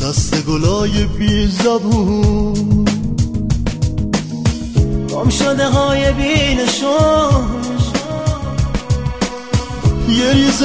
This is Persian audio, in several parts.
دست گلای بی زبون گم شده های بینشون، یه ریز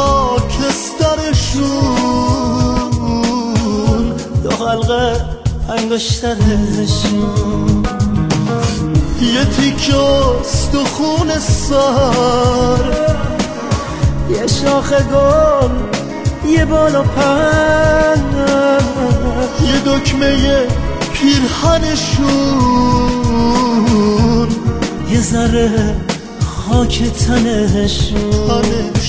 خاکسترشون، دو حلقه انگشترشون، یه تیکه استخون سر، یه شاخ گل، یه بال و پر، یه دکمه پیرهنشون، یه ذره خاک تنشون.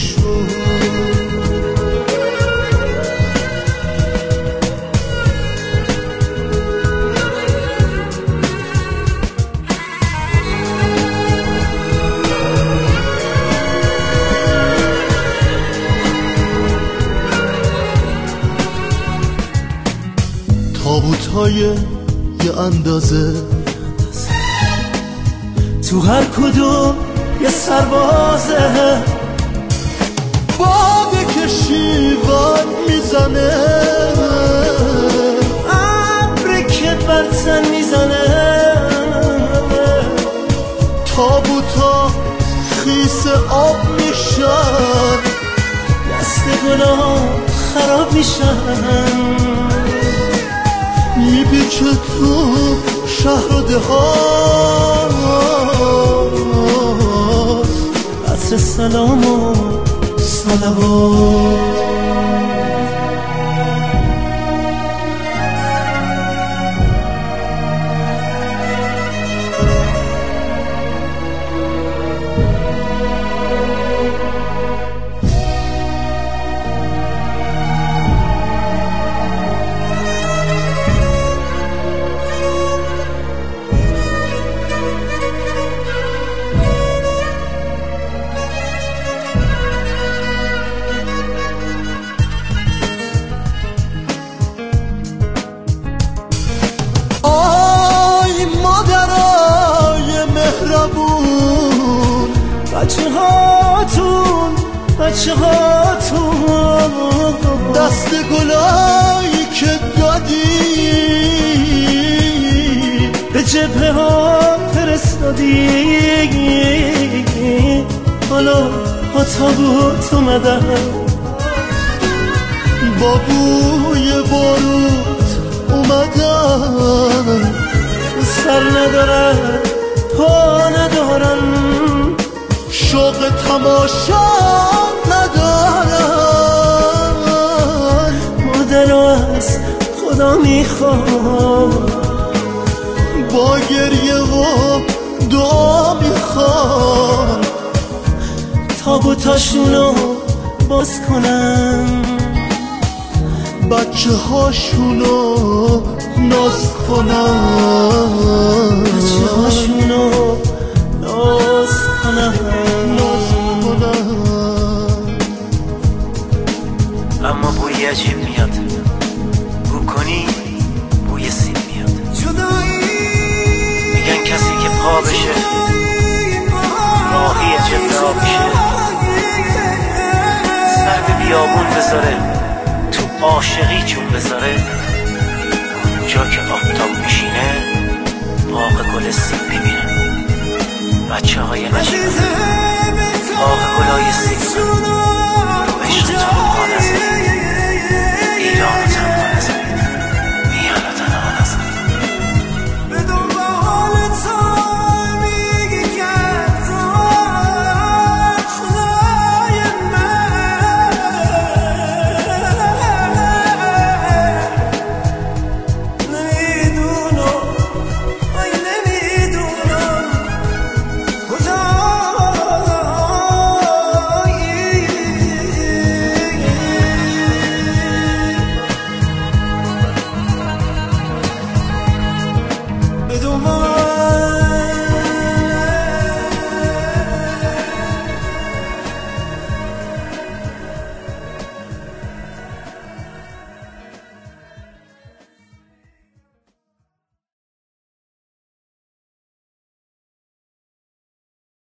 تابوت‌های یه اندازه، تو هر کدوم یه سربازه، باده که شیون میزنه، ابری که بر تن میزنه، تابوتا خیس آب میشن، دست گلا خراب میشن، میپیچه تو شهر و دهات، عطر سلام و صلوات. بچه هاتون دست گلایی که دادی به جبهه ها فرستادی، حالا با تابوت اومدن، با بوی باروت اومدن، سر ندارن پا ندارن، شوق تماشا ندارن، مادر از خدا میخوام، با گریه و دعا میخوام تابوتاشونو باز کنن، بچه هاشونو ناز کنن، بچه هاشونو ناز کنن. اما بوی عجیب میاد، بو کنی بوی سیب میاد. میگن کسی که پا بشه راهی جبه آبشه، سر به بیابون بذاره تو عاشقی چون بذاره، جا که آفتاب میشینه باغ گل سیب میبینه. بچه های نشیدن باغ گلای سیب رو عشق تو پا نزد.